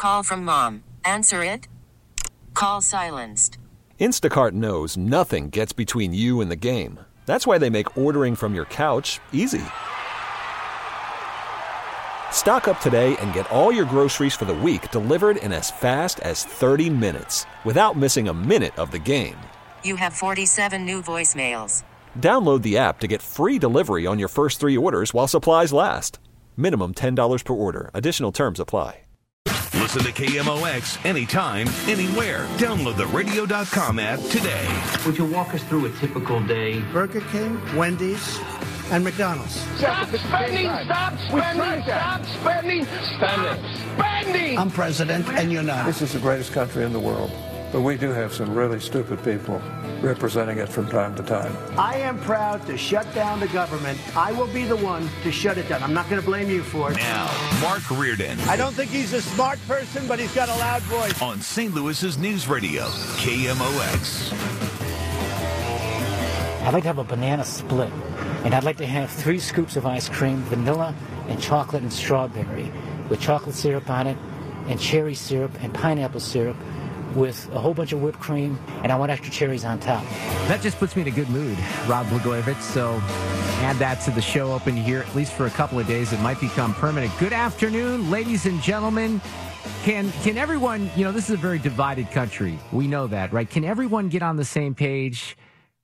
Call from mom. Answer it. Call silenced. Instacart knows nothing gets between you and the game. That's why they make ordering from your couch easy. Stock up today and get all your groceries for the week delivered in as fast as 30 minutes without missing a minute of the game. You have 47 new voicemails. Download the app to get free delivery on your first 3 orders while supplies last. Minimum $10 per order. Additional terms apply. Listen to KMOX anytime, anywhere. Download the radio.com app today. Would you walk us through a typical day? Burger King, Wendy's, and McDonald's. Stop spending! Stop spending! Stop spending! Stop spending! I'm president, and you're not. This is the greatest country in the world, but we do have some really stupid people representing it from time to time. I am proud to shut down the government. I will be the one to shut it down. I'm not going to blame you for it. Now, Mark Reardon. I don't think he's a smart person, but he's got a loud voice. On St. Louis's News Radio, KMOX. I'd like to have a banana split, and I'd like to have 3 scoops of ice cream, vanilla and chocolate and strawberry, with chocolate syrup on it, and cherry syrup and pineapple syrup, with a whole bunch of whipped cream, and I want extra cherries on top. That just puts me in a good mood, Rod Blagojevich. So add that to the show open here, at least for a couple of days. It might become permanent. Good afternoon, ladies and gentlemen. Can everyone, this is a very divided country. We know that, right? Can everyone get on the same page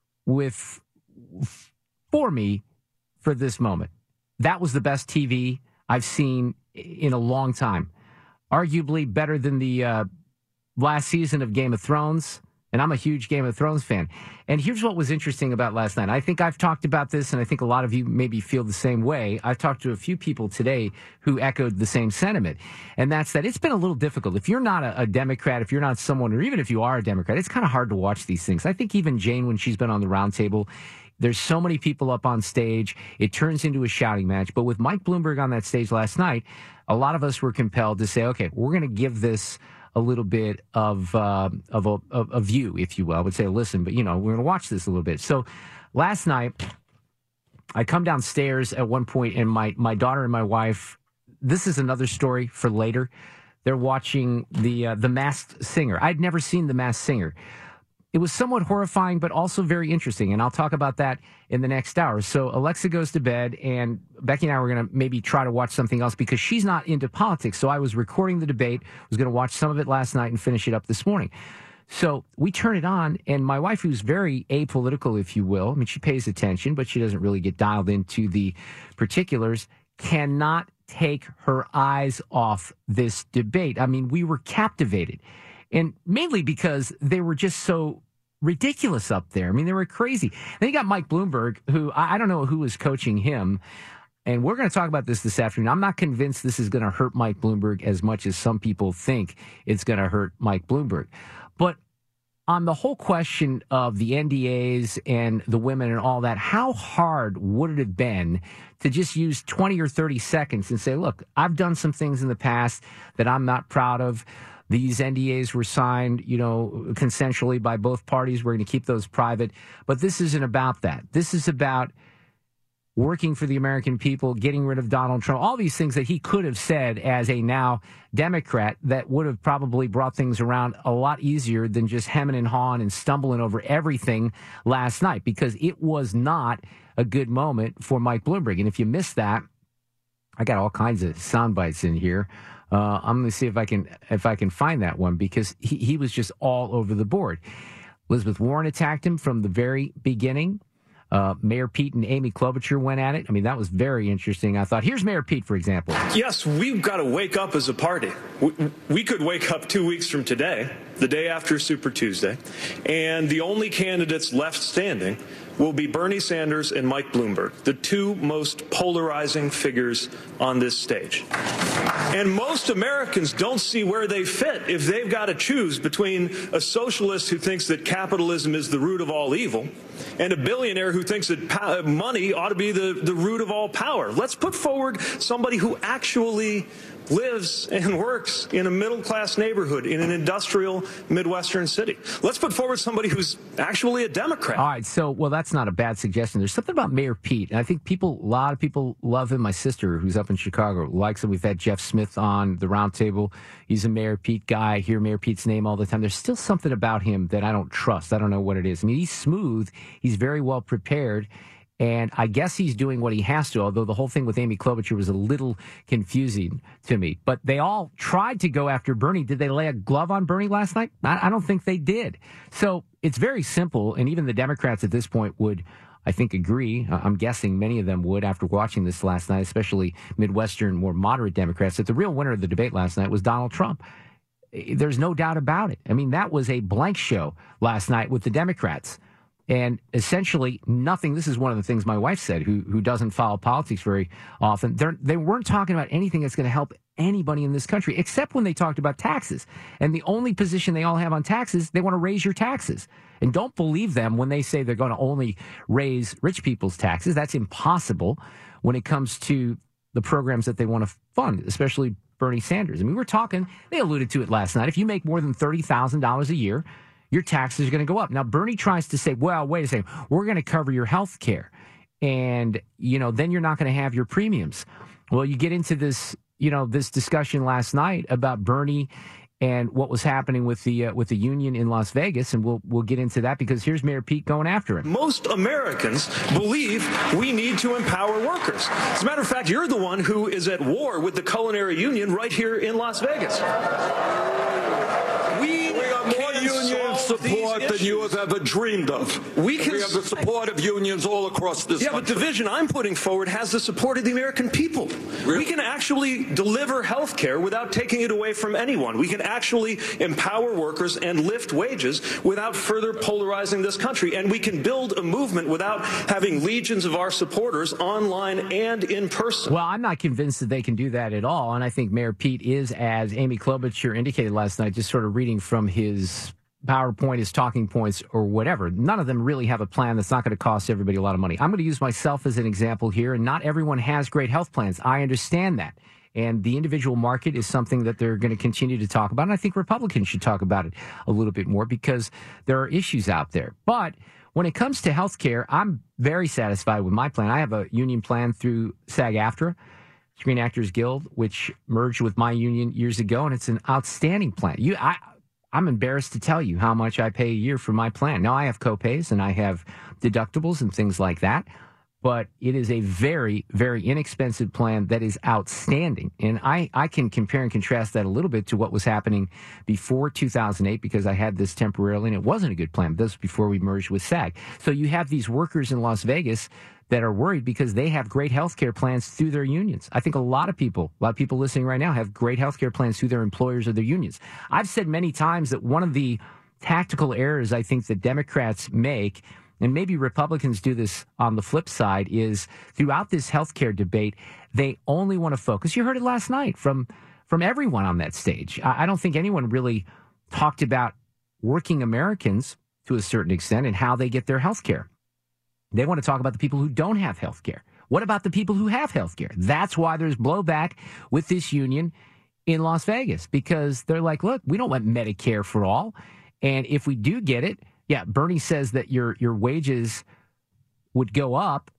for me for this moment? That was the best TV I've seen in a long time. Arguably better than the last season of Game of Thrones, and I'm a huge Game of Thrones fan. And here's what was interesting about last night. I think I've talked about this, and I think a lot of you maybe feel the same way. I've talked to a few people today who echoed the same sentiment, and that's that it's been a little difficult. If you're not a Democrat, if you're not someone, or even if you are a Democrat, it's kind of hard to watch these things. I think even Jane, when she's been on the roundtable, there's so many people up on stage, it turns into a shouting match. But with Mike Bloomberg on that stage last night, a lot of us were compelled to say, okay, we're going to give this a little bit of a view, if you will. I would say, listen, but, we're going to watch this a little bit. So last night, I come downstairs at one point, and my daughter and my wife, this is another story for later. They're watching the Masked Singer. I'd never seen The Masked Singer. It was somewhat horrifying, but also very interesting, and I'll talk about that in the next hour. So Alexa goes to bed, and Becky and I were going to maybe try to watch something else because she's not into politics. So I was recording the debate, was going to watch some of it last night and finish it up this morning. So we turn it on, and my wife, who's very apolitical, if you will, I mean, she pays attention, but she doesn't really get dialed into the particulars, cannot take her eyes off this debate. I mean, we were captivated. And mainly because they were just so ridiculous up there. I mean, they were crazy. Then you got Mike Bloomberg, who I don't know who was coaching him. And we're going to talk about this afternoon. I'm not convinced this is going to hurt Mike Bloomberg as much as some people think it's going to hurt Mike Bloomberg. But on the whole question of the NDAs and the women and all that, how hard would it have been to just use 20 or 30 seconds and say, look, I've done some things in the past that I'm not proud of. These NDAs were signed, consensually by both parties. We're going to keep those private. But this isn't about that. This is about working for the American people, getting rid of Donald Trump, all these things that he could have said as a now Democrat that would have probably brought things around a lot easier than just hemming and hawing and stumbling over everything last night, because it was not a good moment for Mike Bloomberg. And if you missed that, I got all kinds of sound bites in here. I'm going to see if I can find that one, because he was just all over the board. Elizabeth Warren attacked him from the very beginning. Mayor Pete and Amy Klobuchar went at it. I mean, that was very interesting. I thought, here's Mayor Pete, for example. Yes, we've got to wake up as a party. We could wake up 2 weeks from today, the day after Super Tuesday, and the only candidates left standing will be Bernie Sanders and Mike Bloomberg, the two most polarizing figures on this stage. And most Americans don't see where they fit if they've got to choose between a socialist who thinks that capitalism is the root of all evil and a billionaire who thinks that money ought to be the root of all power. Let's put forward somebody who actually lives and works in a middle-class neighborhood in an industrial Midwestern city. Let's put forward somebody who's actually a Democrat. All right, so, well, that's not a bad suggestion. There's something about Mayor Pete, and I think a lot of people love him. My sister, who's up in Chicago, likes him. We've had Jeff Smith on the roundtable. He's a Mayor Pete guy. I hear Mayor Pete's name all the time. There's still something about him that I don't trust. I don't know what it is. I mean, he's smooth. He's very well prepared. And I guess he's doing what he has to, although the whole thing with Amy Klobuchar was a little confusing to me. But they all tried to go after Bernie. Did they lay a glove on Bernie last night? I don't think they did. So it's very simple, and even the Democrats at this point would, I think, agree. I'm guessing many of them would after watching this last night, especially Midwestern, more moderate Democrats, that the real winner of the debate last night was Donald Trump. There's no doubt about it. I mean, that was a blank show last night with the Democrats. And essentially nothing. This is one of the things my wife said, who doesn't follow politics very often. They weren't talking about anything that's going to help anybody in this country, except when they talked about taxes. And the only position they all have on taxes, they want to raise your taxes. And don't believe them when they say they're going to only raise rich people's taxes. That's impossible when it comes to the programs that they want to fund, especially Bernie Sanders. I mean, we're talking, they alluded to it last night. If you make more than $30,000 a year, your taxes are going to go up. Now, Bernie tries to say, well, wait a second, we're going to cover your health care. And, then you're not going to have your premiums. Well, you get into this, this discussion last night about Bernie and what was happening with the union in Las Vegas. And we'll get into that because here's Mayor Pete going after him. Most Americans believe we need to empower workers. As a matter of fact, you're the one who is at war with the culinary union right here in Las Vegas. We have more union support than you have ever dreamed of. We have the support of unions all across this country. But the vision I'm putting forward has the support of the American people. Really? We can actually deliver health care without taking it away from anyone. We can actually empower workers and lift wages without further polarizing this country. And we can build a movement without having legions of our supporters online and in person. Well, I'm not convinced that they can do that at all. And I think Mayor Pete is, as Amy Klobuchar indicated last night, just sort of reading from his PowerPoint, his talking points, or whatever. None of them really have a plan that's not going to cost everybody a lot of money. I'm going to use myself as an example here, and not everyone has great health plans. I understand that. And the individual market is something that they're going to continue to talk about. And I think Republicans should talk about it a little bit more because there are issues out there. But when it comes to health care, I'm very satisfied with my plan. I have a union plan through SAG-AFTRA, Screen Actors Guild, which merged with my union years ago, and it's an outstanding plan. I'm embarrassed to tell you how much I pay a year for my plan. Now, I have copays and I have deductibles and things like that, but it is a very, very inexpensive plan that is outstanding. And I can compare and contrast that a little bit to what was happening before 2008 because I had this temporarily and it wasn't a good plan. This was before we merged with SAG. So you have these workers in Las Vegas that are worried because they have great health care plans through their unions. I think a lot of people listening right now have great health care plans through their employers or their unions. I've said many times that one of the tactical errors I think that Democrats make, and maybe Republicans do this on the flip side, is throughout this health care debate, they only want to focus. You heard it last night from everyone on that stage. I don't think anyone really talked about working Americans to a certain extent and how they get their health care. They want to talk about the people who don't have health care. What about the people who have health care? That's why there's blowback with this union in Las Vegas, because they're like, look, we don't want Medicare for all. And if we do get it, yeah, Bernie says that your wages would go up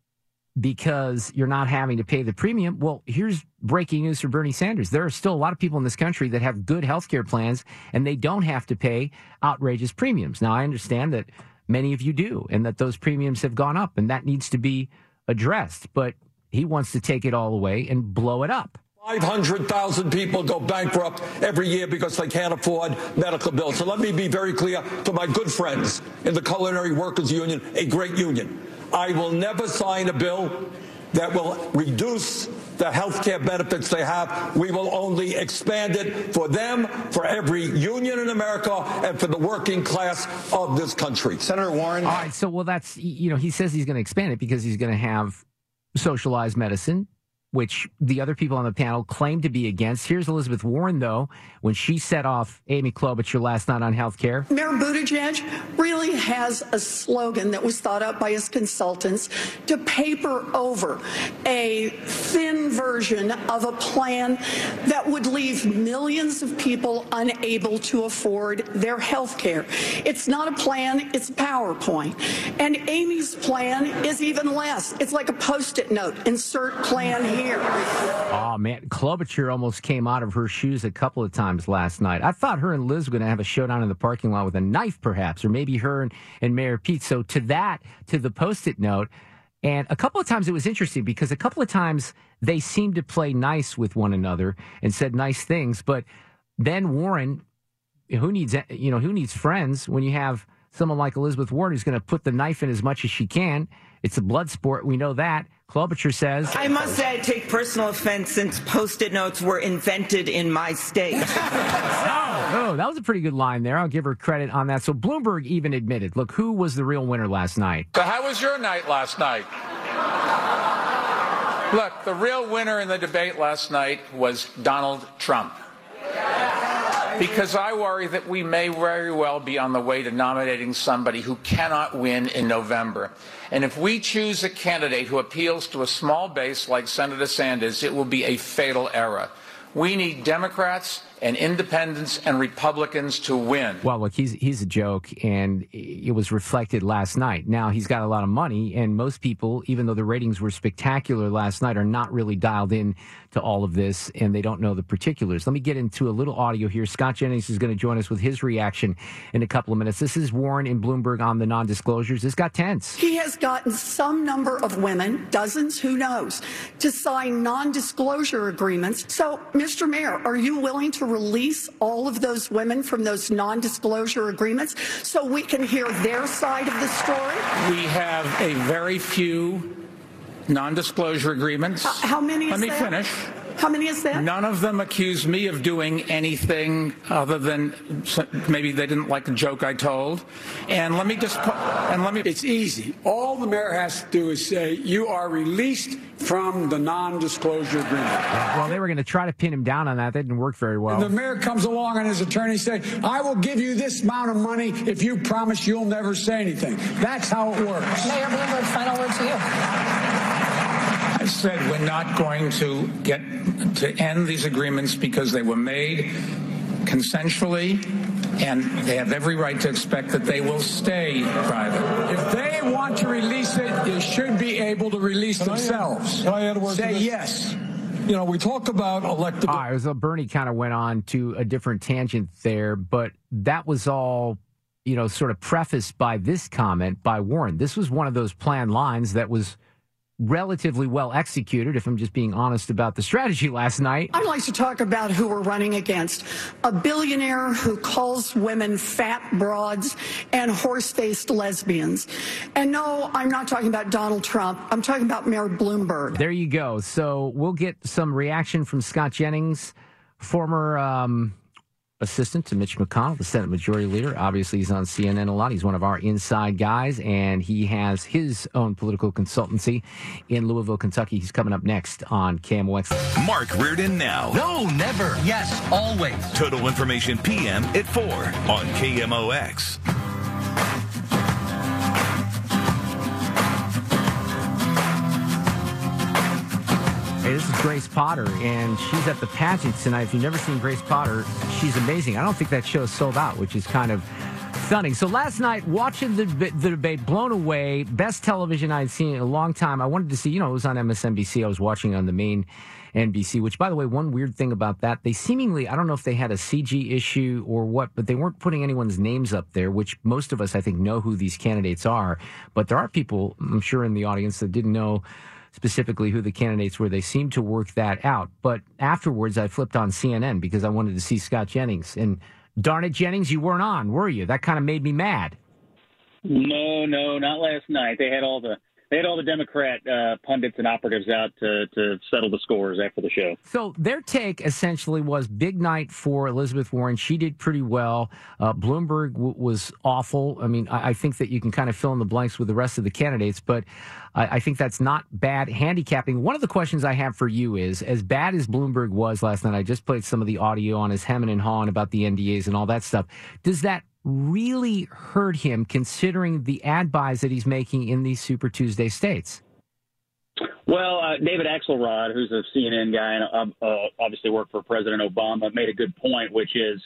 because you're not having to pay the premium. Well, here's breaking news for Bernie Sanders. There are still a lot of people in this country that have good health care plans, and they don't have to pay outrageous premiums. Now, I understand that many of you do, and that those premiums have gone up, and that needs to be addressed. But he wants to take it all away and blow it up. 500,000 people go bankrupt every year because they can't afford medical bills. So let me be very clear to my good friends in the Culinary Workers Union, a great union. I will never sign a bill that will reduce the health care benefits they have. We will only expand it for them, for every union in America, and for the working class of this country. Senator Warren. All right, so, well, that's, he says he's going to expand it because he's going to have socialized medicine which the other people on the panel claimed to be against. Here's Elizabeth Warren, though, when she set off Amy Klobuchar last night on health care. Mayor Buttigieg really has a slogan that was thought up by his consultants to paper over a thin version of a plan that would leave millions of people unable to afford their health care. It's not a plan, it's a PowerPoint. And Amy's plan is even less. It's like a Post-it note, insert plan here. Oh, man. Klobuchar almost came out of her shoes a couple of times last night. I thought her and Liz were going to have a showdown in the parking lot with a knife, perhaps, or maybe her and Mayor Pete. So to the Post-it note, and a couple of times it was interesting because a couple of times they seemed to play nice with one another and said nice things. But then Warren, who needs friends when you have someone like Elizabeth Warren who's going to put the knife in as much as she can? It's a blood sport. We know that. Klobuchar says, I must say I take personal offense since Post-it notes were invented in my state. Oh, that was a pretty good line there. I'll give her credit on that. So Bloomberg even admitted, look, who was the real winner last night? So how was your night last night? Look, the real winner in the debate last night was Donald Trump. Because I worry that we may very well be on the way to nominating somebody who cannot win in November. And if we choose a candidate who appeals to a small base like Senator Sanders, it will be a fatal error. We need Democrats and independents and Republicans to win. Well, look, he's a joke, and it was reflected last night. Now, he's got a lot of money, and most people, even though the ratings were spectacular last night, are not really dialed in to all of this, and they don't know the particulars. Let me get into a little audio here. Scott Jennings is going to join us with his reaction in a couple of minutes. This is Warren and Bloomberg on the non-disclosures. This got tense. He has gotten some number of women, dozens, who knows, to sign non-disclosure agreements. So, Mr. Mayor, are you willing to release all of those women from those non-disclosure agreements so we can hear their side of the story? We have a very few non-disclosure agreements. How many is Let me that? finish. How many is that? None of them accuse me of doing anything other than maybe they didn't like the joke I told. And let me It's easy. All the mayor has to do is say, you are released from the non-disclosure agreement. Well, they were going to try to pin him down on that. That didn't work very well. And the mayor comes along and his attorney say, I will give you this amount of money if you promise you'll never say anything. That's how it works. Mayor Bloomberg, final word to you. I said we're not going to get to end these agreements because they were made consensually, and they have every right to expect that they will stay private. If they want to release it, they should be able to release themselves. Can I add a word to Say this? yes. You know, we talk about elected. All right, so Bernie kind of went on to a different tangent there, but that was all, sort of prefaced by this comment by Warren. This was one of those planned lines that was relatively well executed, if I'm just being honest about the strategy last night. I'd like to talk about who we're running against. A billionaire who calls women fat broads and horse-faced lesbians. And no, I'm not talking about Donald Trump. I'm talking about Mayor Bloomberg. There you go. So we'll get some reaction from Scott Jennings, former assistant to Mitch McConnell, the Senate Majority Leader. Obviously, he's on CNN a lot. He's one of our inside guys, and he has his own political consultancy in Louisville, Kentucky. He's coming up next on KMOX. Mark Reardon now. No, never. Yes, always. Total Information PM at 4 on KMOX. Hey, this is Grace Potter, and she's at the pageant tonight. If you've never seen Grace Potter, she's amazing. I don't think that show is sold out, which is kind of stunning. So last night, watching the debate, blown away, best television I'd seen in a long time. I wanted to see, it was on MSNBC. I was watching on the main NBC, which, by the way, one weird thing about that, they seemingly, I don't know if they had a CG issue or what, but they weren't putting anyone's names up there, which most of us, I think, know who these candidates are. But there are people, I'm sure, in the audience that didn't know specifically who the candidates were. They seemed to work that out. But afterwards, I flipped on CNN because I wanted to see Scott Jennings. And darn it, Jennings, you weren't on, were you? That kind of made me mad. No, not last night. They had all the They had all the Democrat pundits and operatives out to settle the scores after the show. So their take essentially was big night for Elizabeth Warren. She did pretty well. Bloomberg was awful. I mean, I think that you can kind of fill in the blanks with the rest of the candidates, but I think that's not bad handicapping. One of the questions I have for you is, as bad as Bloomberg was last night, I just played some of the audio on his hemming and hawing about the NDAs and all that stuff. Does that really hurt him considering the ad buys that he's making in these Super Tuesday states? Well, David Axelrod, who's a CNN guy and obviously worked for President Obama, made a good point, which is,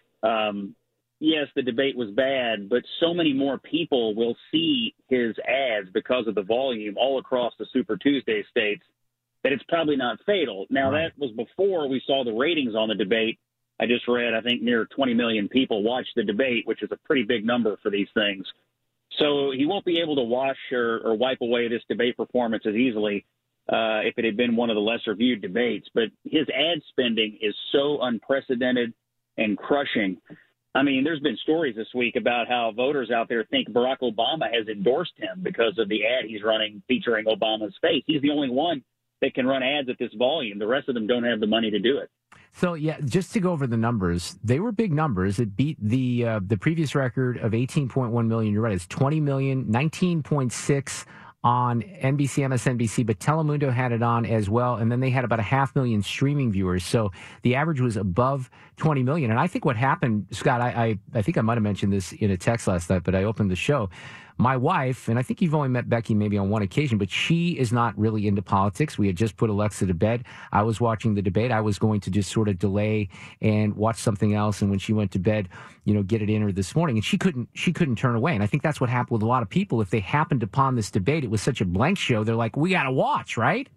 yes, the debate was bad, but so many more people will see his ads because of the volume all across the Super Tuesday states that it's probably not fatal. Now, that was before we saw the ratings on the debate. I just read, I think, near 20 million people watched the debate, which is a pretty big number for these things. So he won't be able to wash or wipe away this debate performance as easily if it had been one of the lesser viewed debates. But his ad spending is so unprecedented and crushing. I mean, there's been stories this week about how voters out there think Barack Obama has endorsed him because of the ad he's running featuring Obama's face. He's the only one that can run ads at this volume. The rest of them don't have the money to do it. So, yeah, just to go over the numbers, they were big numbers. It beat the previous record of 18.1 million. You're right. It's 20 million, 19.6 on NBC, MSNBC, but Telemundo had it on as well. And then they had about 500,000 streaming viewers. So the average was above 20 million. And I think what happened, Scott, I think I might have mentioned this in a text last night, but I opened the show. My wife, and I think you've only met Becky maybe on one occasion, but she is not really into politics. We had just put Alexa to bed. I was watching the debate. I was going to just sort of delay and watch something else. And when she went to bed, get it in her this morning. And she couldn't turn away. And I think that's what happened with a lot of people. If they happened upon this debate, it was such a blank show. They're like, we got to watch, right?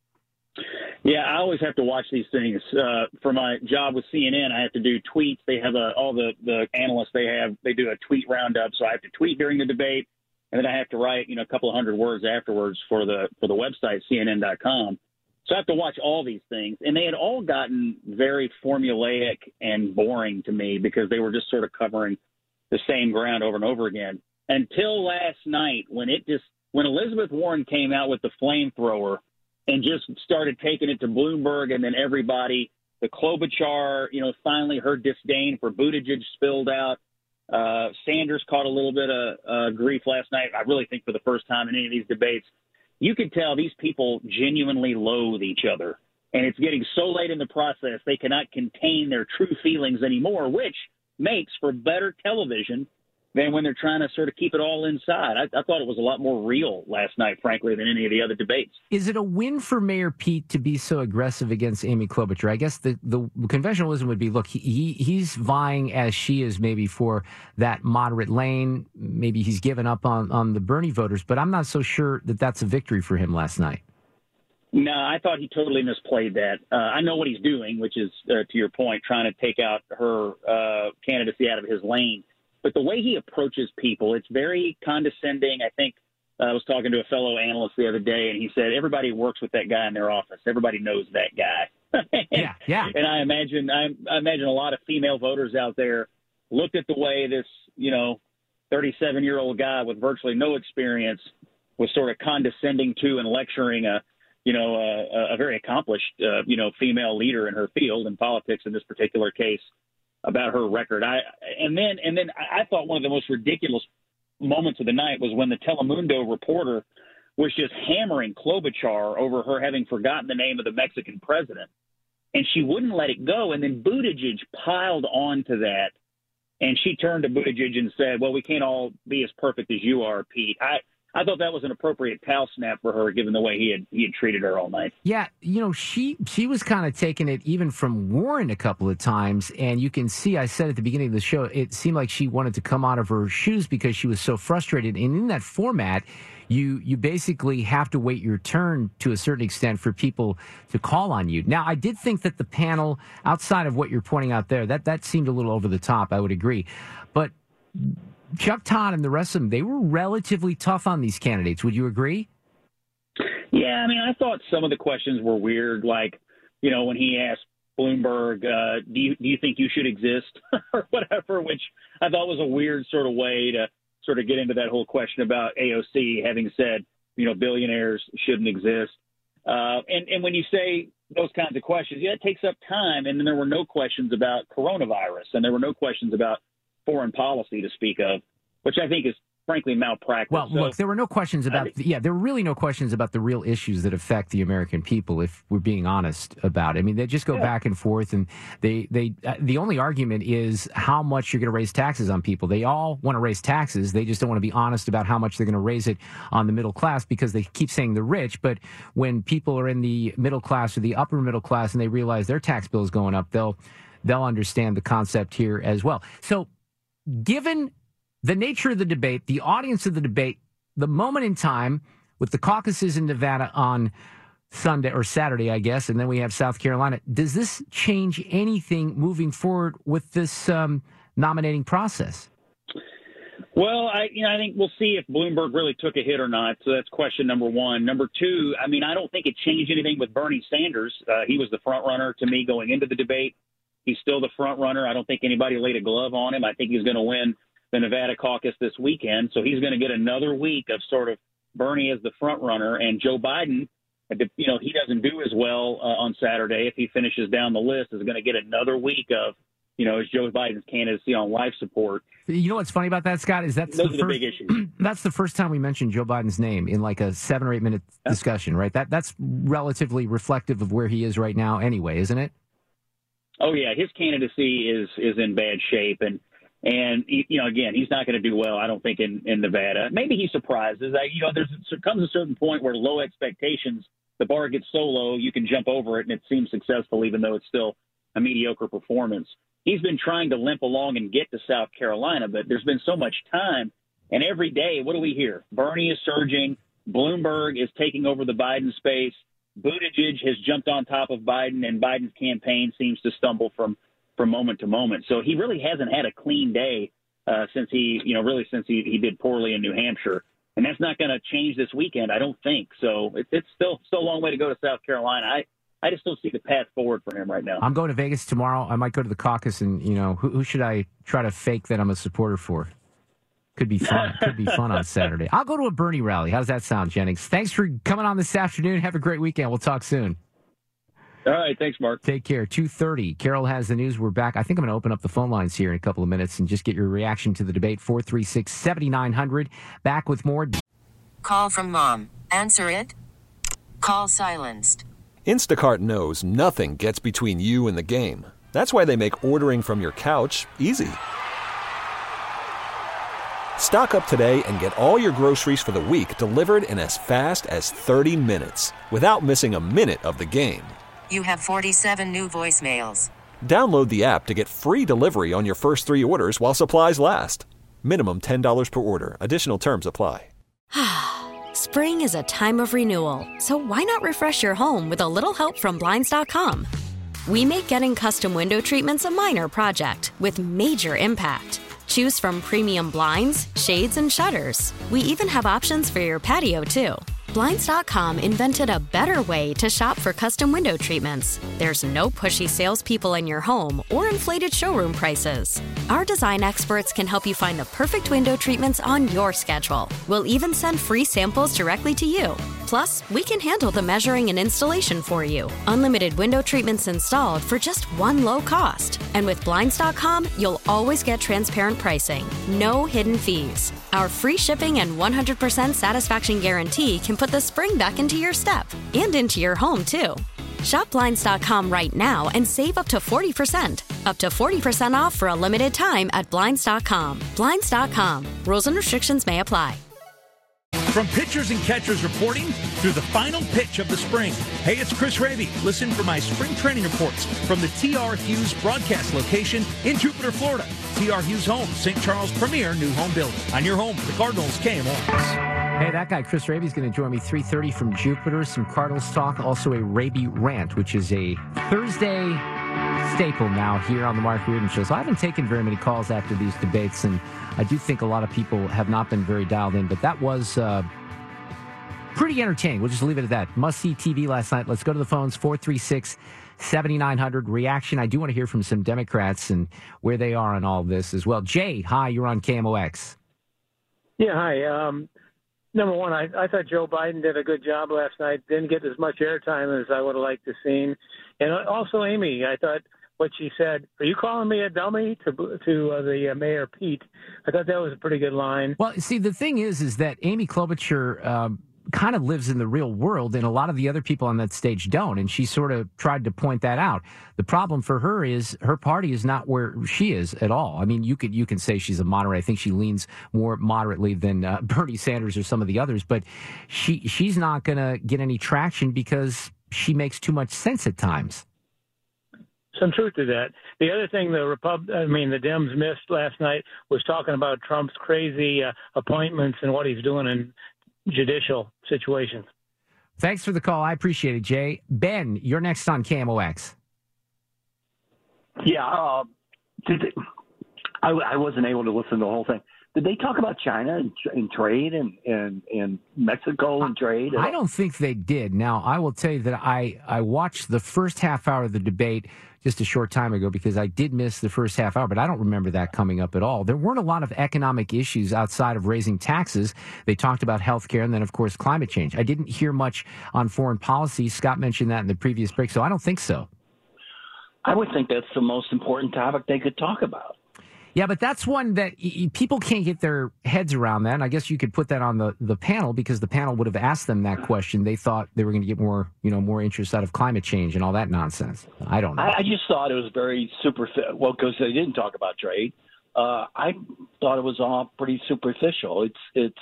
Yeah, I always have to watch these things. For my job with CNN, I have to do tweets. They have all the analysts they do a tweet roundup. So I have to tweet during the debate, and then I have to write, a couple of hundred words afterwards for the website, CNN.com. So I have to watch all these things. And they had all gotten very formulaic and boring to me because they were just sort of covering the same ground over and over again. Until last night when Elizabeth Warren came out with the flamethrower and just started taking it to Bloomberg and then everybody. The Klobuchar, finally her disdain for Buttigieg spilled out. Sanders caught a little bit of grief last night, I really think for the first time in any of these debates. You could tell these people genuinely loathe each other. And it's getting so late in the process, they cannot contain their true feelings anymore, which makes for better television than when they're trying to sort of keep it all inside. I thought it was a lot more real last night, frankly, than any of the other debates. Is it a win for Mayor Pete to be so aggressive against Amy Klobuchar? I guess the conventional wisdom would be, look, he's vying as she is maybe for that moderate lane. Maybe he's given up on the Bernie voters, but I'm not so sure that that's a victory for him last night. No, I thought he totally misplayed that. I know what he's doing, which is, to your point, trying to take out her candidacy out of his lane. But the way he approaches people, it's very condescending. I think I was talking to a fellow analyst the other day, and he said everybody works with that guy in their office. Everybody knows that guy. Yeah. And I imagine a lot of female voters out there looked at the way this, 37-year-old guy with virtually no experience was sort of condescending to and lecturing a very accomplished, female leader in her field in politics in this particular case, about her record. And then I thought one of the most ridiculous moments of the night was when the Telemundo reporter was just hammering Klobuchar over her having forgotten the name of the Mexican president. And she wouldn't let it go. And then Buttigieg piled on to that. And she turned to Buttigieg and said, well, we can't all be as perfect as you are, Pete. I thought that was an appropriate towel snap for her, given the way he had treated her all night. Yeah, she was kind of taking it even from Warren a couple of times, and you can see, I said at the beginning of the show, it seemed like she wanted to come out of her shoes because she was so frustrated. And in that format, you basically have to wait your turn to a certain extent for people to call on you. Now, I did think that the panel, outside of what you're pointing out there, that seemed a little over the top, I would agree. But Chuck Todd and the rest of them, they were relatively tough on these candidates. Would you agree? Yeah, I mean, I thought some of the questions were weird, like, when he asked Bloomberg, do you think you should exist or whatever, which I thought was a weird sort of way to sort of get into that whole question about AOC, having said, billionaires shouldn't exist. And when you say those kinds of questions, yeah, it takes up time. And then there were no questions about coronavirus, and there were no questions about foreign policy to speak of, which I think is frankly malpractice. Well, look, there were no questions about, there were really no questions about the real issues that affect the American people, if we're being honest about it. I mean, they just go back and forth, and the only argument is how much you're going to raise taxes on people. They all want to raise taxes. They just don't want to be honest about how much they're going to raise it on the middle class, because they keep saying the rich. But when people are in the middle class or the upper middle class and they realize their tax bill is going up, they'll understand the concept here as well. So given the nature of the debate, the audience of the debate, the moment in time with the caucuses in Nevada on Sunday or Saturday, I guess, and then we have South Carolina, does this change anything moving forward with this nominating process? Well, I think we'll see if Bloomberg really took a hit or not. So that's question number one. Number two, I mean, I don't think it changed anything with Bernie Sanders. He was the front runner to me going into the debate. He's still the front runner. I don't think anybody laid a glove on him. I think he's going to win the Nevada caucus this weekend. So he's going to get another week of sort of Bernie as the front runner, and Joe Biden, he doesn't do as well on Saturday. If he finishes down the list, is going to get another week of, is Joe Biden's candidacy on life support. You know what's funny about that, Scott, is those are the big issues. That's the first time we mentioned Joe Biden's name in like a 7 or 8 minute discussion, right? That's relatively reflective of where he is right now anyway, isn't it? Oh yeah, his candidacy is in bad shape, and again, he's not going to do well, I don't think, in Nevada. Maybe he surprises. There comes a certain point where low expectations, the bar gets so low, you can jump over it, and it seems successful, even though it's still a mediocre performance. He's been trying to limp along and get to South Carolina, but there's been so much time, and every day, what do we hear? Bernie is surging. Bloomberg is taking over the Biden space. Buttigieg has jumped on top of Biden, and Biden's campaign seems to stumble from moment to moment. So he really hasn't had a clean day since he did poorly in New Hampshire. And that's not going to change this weekend, I don't think. So it's still a long way to go to South Carolina. I just don't see the path forward for him right now. I'm going to Vegas tomorrow. I might go to the caucus, and, who should I try to fake that I'm a supporter for? Could be fun. Could be fun on Saturday. I'll go to a Bernie rally. How does that sound, Jennings? Thanks for coming on this afternoon. Have a great weekend. We'll talk soon. All right. Thanks, Mark. Take care. 2:30. Carol has the news. We're back. I think I'm going to open up the phone lines here in a couple of minutes and just get your reaction to the debate. 436-7900. Back with more. Call from mom. Answer it. Call silenced. Instacart knows nothing gets between you and the game. That's why they make ordering from your couch easy. Stock up today and get all your groceries for the week delivered in as fast as 30 minutes without missing a minute of the game. You have 47 new voicemails. Download the app to get free delivery on your first 3 orders while supplies last. Minimum $10 per order. Additional terms apply. Spring is a time of renewal, so why not refresh your home with a little help from Blinds.com? We make getting custom window treatments a minor project with major impact. Choose from premium blinds, shades, and shutters. We even have options for your patio, too. Blinds.com invented a better way to shop for custom window treatments. There's no pushy salespeople in your home or inflated showroom prices. Our design experts can help you find the perfect window treatments on your schedule. We'll even send free samples directly to you. Plus, we can handle the measuring and installation for you. Unlimited window treatments installed for just one low cost. And with Blinds.com, you'll always get transparent pricing. No hidden fees. Our free shipping and 100% satisfaction guarantee can put the spring back into your step and into your home, too. Shop Blinds.com right now and save up to 40%. Up to 40% off for a limited time at Blinds.com. Blinds.com. Rules and restrictions may apply. From pitchers and catchers reporting through the final pitch of the spring. Hey, it's Chris Raby. Listen for my spring training reports from the T.R. Hughes broadcast location in Jupiter, Florida. T.R. Hughes Home, St. Charles' premier new home building. On your home for the Cardinals, KMOX. Hey, that guy, Chris Raby, is going to join me 3:30 from Jupiter. Some Cardinals talk, also a Raby rant, which is a Thursday staple now here on the Mark Reardon Show. So I haven't taken very many calls after these debates, and I do think a lot of people have not been very dialed in, but that was pretty entertaining. We'll just leave it at that. Must-see TV last night. Let's go to the phones, 436-7900. Reaction. I do want to hear from some Democrats and where they are on all of this as well. Jay, hi, you're on KMOX. Yeah, hi. Number one, I thought Joe Biden did a good job last night. Didn't get as much airtime as I would have liked to seen. And also Amy, I thought what she said, "Are you calling me a dummy?" to the Mayor Pete. I thought that was a pretty good line. Well, see, the thing is that Amy Klobuchar kind of lives in the real world, and a lot of the other people on that stage don't. And she sort of tried to point that out. The problem for her is her party is not where she is at all. I mean, you can say she's a moderate. I think she leans more moderately than Bernie Sanders or some of the others, but she's not going to get any traction because she makes too much sense at times. Some truth to that. The other thing the Dems missed last night was talking about Trump's crazy appointments and what he's doing in judicial situations. Thanks for the call. I appreciate it, Jay. Ben, you're next on KMOX. Yeah, I wasn't able to listen to the whole thing. Did they talk about China and trade and Mexico and trade? I don't think they did. Now, I will tell you that I watched the first half hour of the debate just a short time ago because I did miss the first half hour, but I don't remember that coming up at all. There weren't a lot of economic issues outside of raising taxes. They talked about health care and then, of course, climate change. I didn't hear much on foreign policy. Scott mentioned that in the previous break, so I don't think so. I would think that's the most important topic they could talk about. Yeah, but that's one that people can't get their heads around that. And I guess you could put that on the panel because the panel would have asked them that question. They thought they were going to get more interest out of climate change and all that nonsense. I don't know. I just thought it was very superficial. Well, because they didn't talk about trade. I thought it was all pretty superficial. It's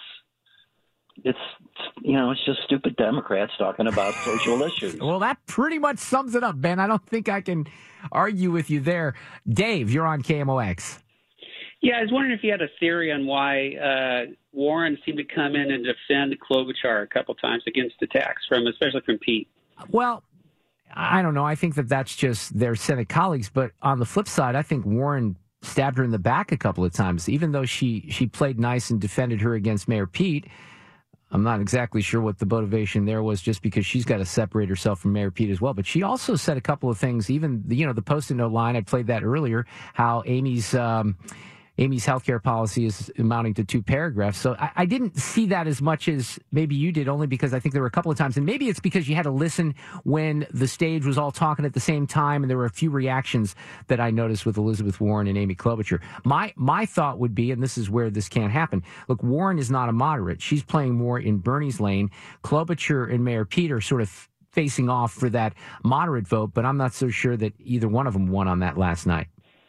just stupid Democrats talking about social issues. Well, that pretty much sums it up, Ben. I don't think I can argue with you there. Dave, you're on KMOX. Yeah, I was wondering if you had a theory on why Warren seemed to come in and defend Klobuchar a couple times against attacks especially from Pete. Well, I don't know. I think that's just their Senate colleagues. But on the flip side, I think Warren stabbed her in the back a couple of times, even though she played nice and defended her against Mayor Pete. I'm not exactly sure what the motivation there was, just because she's got to separate herself from Mayor Pete as well. But she also said a couple of things, even, the Post-it note line, I played that earlier, how Amy's healthcare policy is amounting to 2 paragraphs. So I didn't see that as much as maybe you did, only because I think there were a couple of times, and maybe it's because you had to listen when the stage was all talking at the same time, and there were a few reactions that I noticed with Elizabeth Warren and Amy Klobuchar. My thought would be, and this is where this can't happen, look, Warren is not a moderate. She's playing more in Bernie's lane. Klobuchar and Mayor Pete are sort of facing off for that moderate vote, but I'm not so sure that either one of them won on that last night.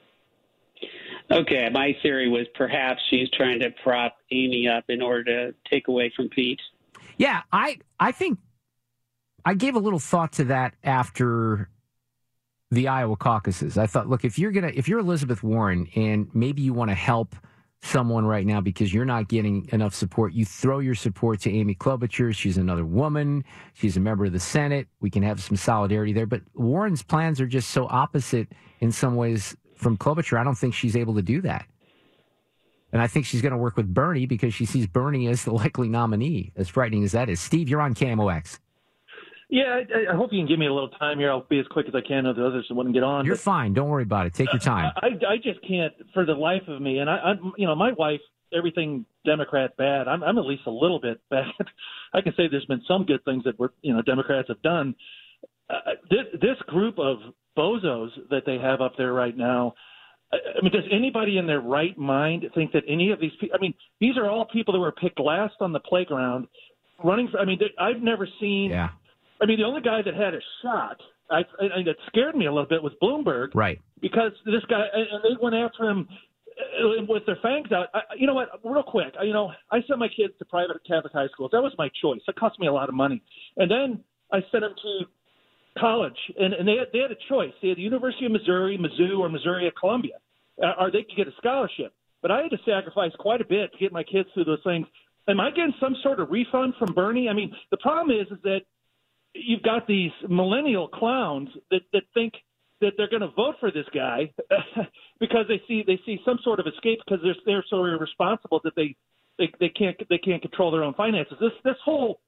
Okay, my theory was perhaps she's trying to prop Amy up in order to take away from Pete. Yeah, I think I gave a little thought to that after the Iowa caucuses. I thought, look, if you're Elizabeth Warren and maybe you want to help someone right now because you're not getting enough support, you throw your support to Amy Klobuchar. She's another woman. She's a member of the Senate. We can have some solidarity there. But Warren's plans are just so opposite in some ways from Klobuchar. I don't think she's able to do that. And I think she's going to work with Bernie because she sees Bernie as the likely nominee, as frightening as that is. Steve, you're on KMOX. Yeah, I hope you can give me a little time here. I'll be as quick as I can. The others wouldn't get on. You're fine. Don't worry about it. Take your time. I just can't for the life of me. And my wife, everything Democrat bad. I'm at least a little bit bad. I can say there's been some good things that Democrats have done. This group of bozos that they have up there right now, I mean, does anybody in their right mind think that any of these people, these are all people that were picked last on the playground running for, I've never seen, the only guy that had a shot, that scared me a little bit was Bloomberg. Right. Because this guy, and they went after him with their fangs out. You know what, real quick, I sent my kids to private Catholic high schools. That was my choice. It cost me a lot of money. And then I sent them to college, and they had a choice. They had the University of Missouri, Mizzou, or Missouri at Columbia, or they could get a scholarship. But I had to sacrifice quite a bit to get my kids through those things. Am I getting some sort of refund from Bernie? The problem is that you've got these millennial clowns that think that they're going to vote for this guy because they see some sort of escape because they're so irresponsible that they can't control their own finances. This whole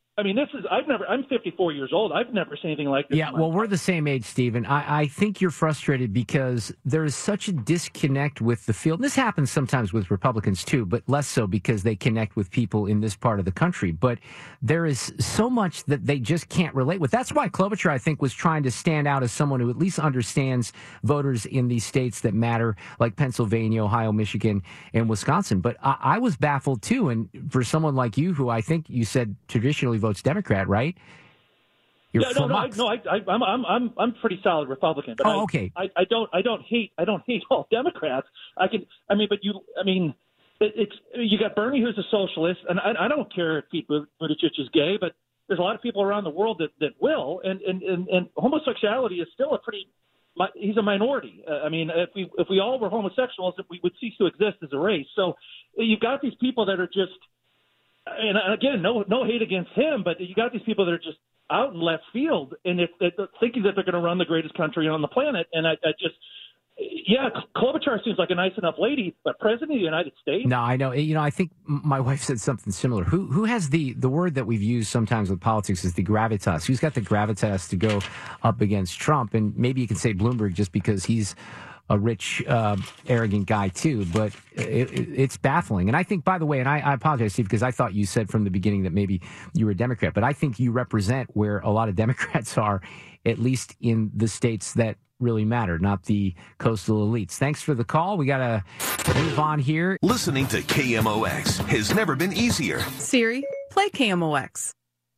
I mean, I'm 54 years old. I've never seen anything like this. Yeah, well, we're the same age, Stephen. I think you're frustrated because there is such a disconnect with the field. This happens sometimes with Republicans, too, but less so because they connect with people in this part of the country. But there is so much that they just can't relate with. That's why Klobuchar, I think, was trying to stand out as someone who at least understands voters in these states that matter, like Pennsylvania, Ohio, Michigan, and Wisconsin. But I was baffled, too. And for someone like you, who I think you said traditionally votes Democrat, right? I'm pretty solid Republican. But okay. I don't hate all Democrats. You got Bernie, who's a socialist, and I don't care if Pete Buttigieg is gay, but there's a lot of people around the world that will, and homosexuality is still he's a minority. If we all were homosexuals, we would cease to exist as a race. So you've got these people that are just. And again, no hate against him, but you got these people that are just out in left field, and they're thinking that they're going to run the greatest country on the planet. And Klobuchar seems like a nice enough lady, but President of the United States? No, I know. I think my wife said something similar. Who has the word that we've used sometimes with politics is the gravitas. Who's got the gravitas to go up against Trump? And maybe you can say Bloomberg just because he's a rich, arrogant guy, too. But it's baffling. And I think, by the way, and I apologize, Steve, because I thought you said from the beginning that maybe you were a Democrat. But I think you represent where a lot of Democrats are, at least in the states that really matter, not the coastal elites. Thanks for the call. We got to move on here. Listening to KMOX has never been easier. Siri, play KMOX.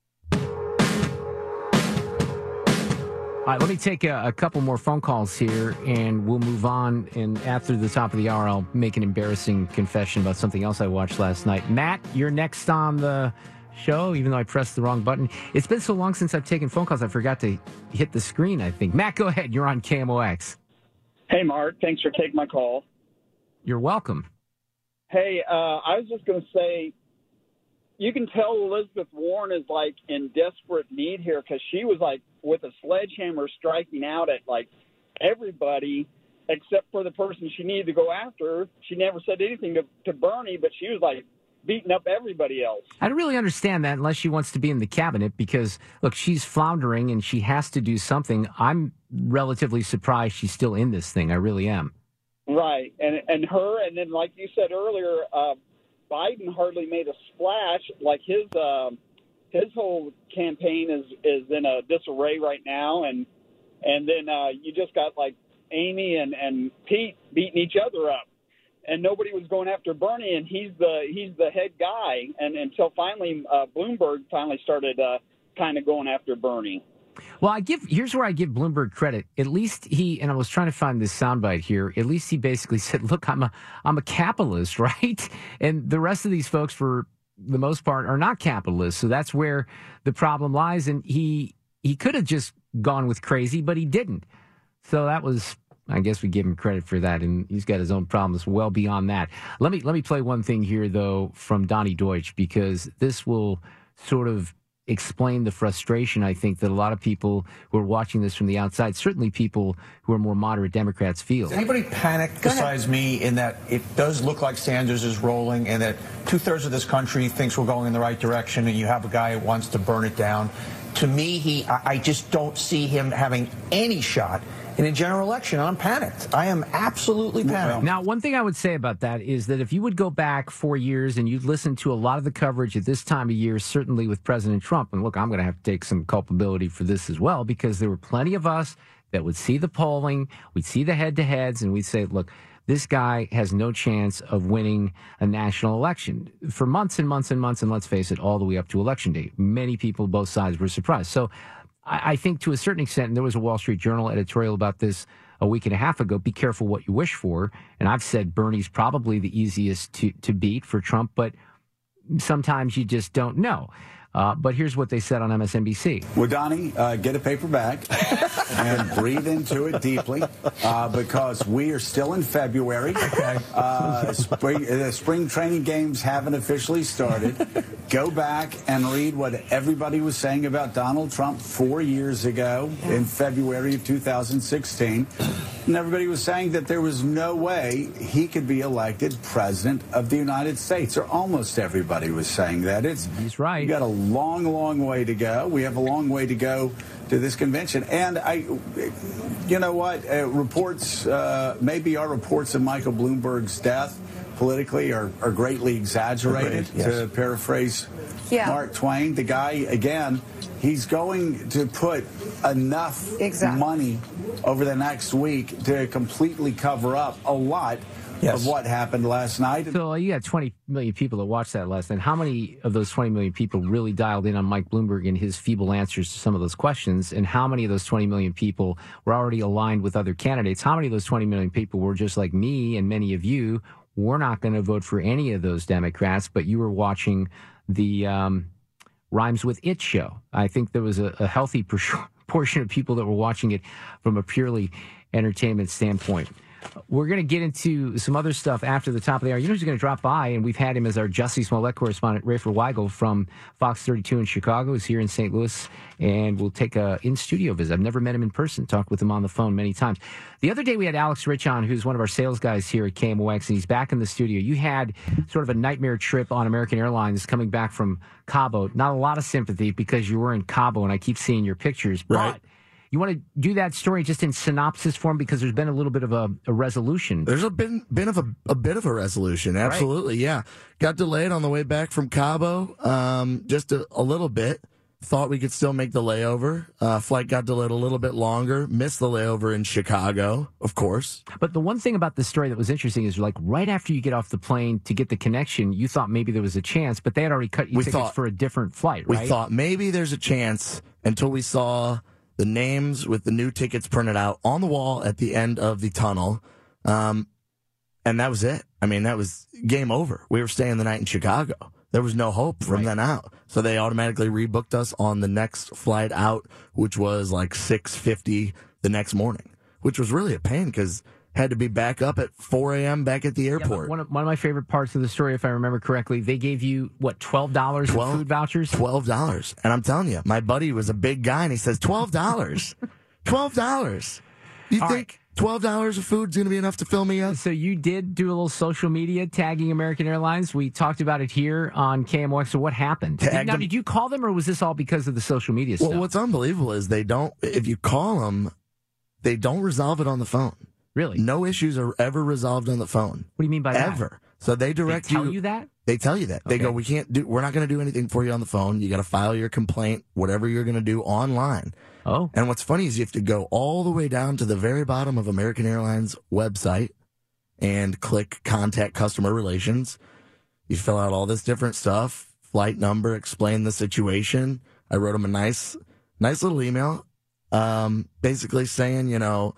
All right, let me take a couple more phone calls here, and we'll move on. And after the top of the hour, I'll make an embarrassing confession about something else I watched last night. Matt, you're next on the show, even though I pressed the wrong button. It's been so long since I've taken phone calls, I forgot to hit the screen, I think. Matt, go ahead. You're on KMOX. Hey, Mark. Thanks for taking my call. You're welcome. Hey, I was just going to say, you can tell Elizabeth Warren is, like, in desperate need here because she was, like, with a sledgehammer striking out at, like, everybody except for the person she needed to go after. She never said anything to Bernie, but she was, like, beating up everybody else. I don't really understand that unless she wants to be in the cabinet because, look, she's floundering and she has to do something. I'm relatively surprised she's still in this thing. I really am. Right. And her, and then like you said earlier, Biden hardly made a splash. Like his whole campaign is in a disarray right now. And then you just got like Amy and Pete beating each other up. And nobody was going after Bernie, and he's the head guy. And until finally, Bloomberg finally started kind of going after Bernie. Well, here's where I give Bloomberg credit. At least and I was trying to find this soundbite here. At least he basically said, "Look, I'm a capitalist, right?" And the rest of these folks, for the most part, are not capitalists. So that's where the problem lies. And he could have just gone with crazy, but he didn't. So that was. I guess we give him credit for that, and he's got his own problems well beyond that. Let me play one thing here, though, from Donnie Deutsch, because this will sort of explain the frustration, I think, that a lot of people who are watching this from the outside, certainly people who are more moderate Democrats, feel. Is anybody panicked besides me in that it does look like Sanders is rolling and that 2/3 of this country thinks we're going in the right direction, and you have a guy who wants to burn it down? To me, I just don't see him having any shot in a general election. I'm panicked. I am absolutely panicked. Now, one thing I would say about that is that if you would go back 4 years and you'd listen to a lot of the coverage at this time of year, certainly with President Trump, and look, I'm going to have to take some culpability for this as well, because there were plenty of us that would see the polling, we'd see the head-to-heads, and we'd say, look, this guy has no chance of winning a national election. For months and months and months, and let's face it, all the way up to Election Day, many people, both sides, were surprised. So I think to a certain extent, and there was a Wall Street Journal editorial about this a week and a half ago, be careful what you wish for. And I've said Bernie's probably the easiest to beat for Trump, but sometimes you just don't know. But here's what they said on MSNBC. Well, Donnie, get a paper bag and breathe into it deeply because we are still in February. Okay. The spring training games haven't officially started. Go back and read what everybody was saying about Donald Trump 4 years ago in February of 2016. And everybody was saying that there was no way he could be elected president of the United States, or almost everybody was saying that. He's right. You got to long, long way to go. We have a long way to go to this convention. And you know what? Reports, maybe our reports of Michael Bloomberg's death politically are greatly exaggerated, to paraphrase Mark Twain. The guy, again, he's going to put enough money over the next week to completely cover up a lot of what happened last night. So you had 20 million people that watched that last night. How many of those 20 million people really dialed in on Mike Bloomberg and his feeble answers to some of those questions? And how many of those 20 million people were already aligned with other candidates? How many of those 20 million people were just like me and many of you? We're not going to vote for any of those Democrats, but you were watching the Rhymes with It show. I think there was a healthy portion of people that were watching it from a purely entertainment standpoint. We're going to get into some other stuff after the top of the hour. You know who's going to drop by, and we've had him as our Jussie Smollett correspondent, Rafer Weigel from Fox 32 in Chicago. He's here in St. Louis, and we'll take a in-studio visit. I've never met him in person, talked with him on the phone many times. The other day we had Alex Rich on, who's one of our sales guys here at KMOX, and he's back in the studio. You had sort of a nightmare trip on American Airlines coming back from Cabo. Not a lot of sympathy because you were in Cabo, and I keep seeing your pictures. Right. But you want to do that story just in synopsis form because there's been a little bit of a resolution. There's been a bit of a resolution. Absolutely, yeah. Got delayed on the way back from Cabo, just a little bit. Thought we could still make the layover. Flight got delayed a little bit longer. Missed the layover in Chicago, of course. But the one thing about this story that was interesting is, like, right after you get off the plane to get the connection, you thought maybe there was a chance, but they had already cut you tickets for a different flight, right? We thought maybe there's a chance until we saw the names with the new tickets printed out on the wall at the end of the tunnel. And that was it. I mean, that was game over. We were staying the night in Chicago. There was no hope from then out. So they automatically rebooked us on the next flight out, which was like 6:50 the next morning, which was really a pain because had to be back up at 4 a.m. back at the airport. One of my favorite parts of the story, if I remember correctly, they gave you, what, $12 in food vouchers? $12. And I'm telling you, my buddy was a big guy, and he says, $12. $12. You think $12 of food's going to be enough to fill me up? So you did do a little social media tagging American Airlines. We talked about it here on KMOX. So what happened? Did you call them, or was this all because of the social media stuff? Well, what's unbelievable is if you call them, they don't resolve it on the phone. Really? No issues are ever resolved on the phone. What do you mean by that? Ever. So they direct you. They tell you that? They tell you that. They go, we're not going to do anything for you on the phone. You got to file your complaint, whatever you're going to do online. Oh. And what's funny is you have to go all the way down to the very bottom of American Airlines website and click Contact Customer Relations. You fill out all this different stuff, flight number, explain the situation. I wrote them a nice little email, basically saying,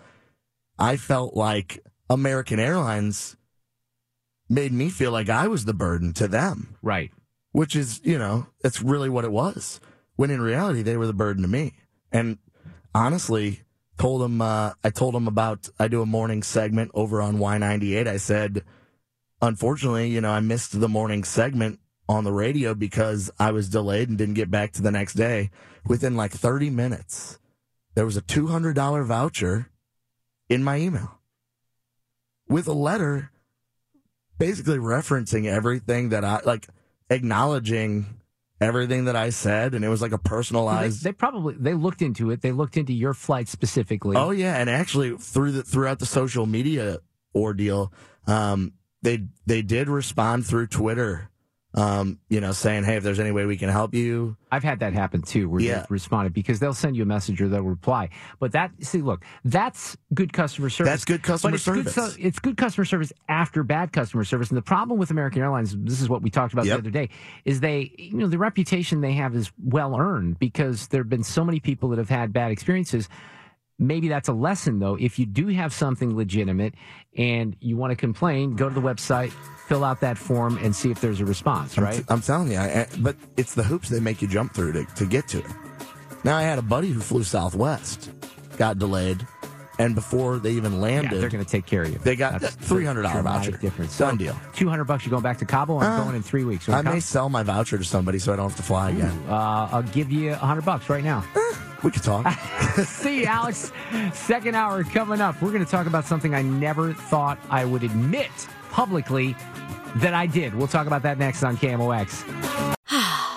I felt like American Airlines made me feel like I was the burden to them. Right. Which is, that's really what it was. When in reality, they were the burden to me. And honestly, I told them about, I do a morning segment over on Y98. I said, unfortunately, I missed the morning segment on the radio because I was delayed and didn't get back to the next day. Within like 30 minutes, there was a $200 voucher in my email with a letter basically referencing everything that I acknowledging everything that I said. And it was like a personalized. They looked into it. They looked into your flight specifically. Oh yeah. And actually throughout the social media ordeal, they did respond through Twitter, saying, hey, if there's any way we can help you. I've had that happen too, where they've responded because they'll send you a message or they'll reply. But that's good customer service. That's good customer service. It's good customer service after bad customer service. And the problem with American Airlines, this is what we talked about the other day, is the reputation they have is well earned because there have been so many people that have had bad experiences. Maybe that's a lesson, though. If you do have something legitimate and you want to complain, go to the website, fill out that form, and see if there's a response, right? I'm telling you, but it's the hoops they make you jump through to get to it. Now, I had a buddy who flew Southwest, got delayed, and before they even landed... they're going to take care of you. They got that $300 voucher. Difference. Done deal. $200, you're going back to Cabo? I'm going in 3 weeks. I may sell my voucher to somebody so I don't have to fly again. I'll give you $100 right now. We could talk. See you, Alex. Second hour coming up. We're going to talk about something I never thought I would admit publicly that I did. We'll talk about that next on KMOX.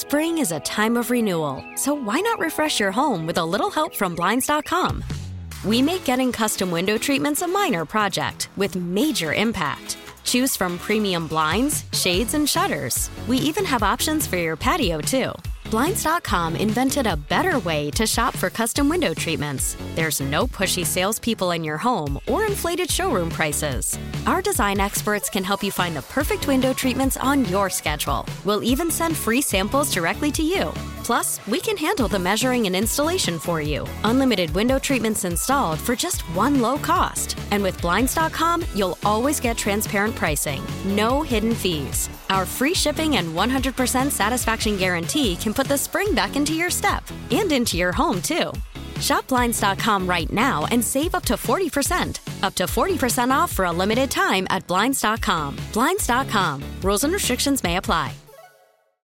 Spring is a time of renewal, so why not refresh your home with a little help from Blinds.com? We make getting custom window treatments a minor project with major impact. Choose from premium blinds, shades, and shutters. We even have options for your patio, too. Blinds.com invented a better way to shop for custom window treatments. There's no pushy salespeople in your home or inflated showroom prices. Our design experts can help you find the perfect window treatments on your schedule. We'll even send free samples directly to you. Plus, we can handle the measuring and installation for you. Unlimited window treatments installed for just one low cost. And with Blinds.com, you'll always get transparent pricing. No hidden fees. Our free shipping and 100% satisfaction guarantee can put the spring back into your step and into your home, too. Shop Blinds.com right now and save up to 40%. Up to 40% off for a limited time at Blinds.com. Blinds.com. Rules and restrictions may apply.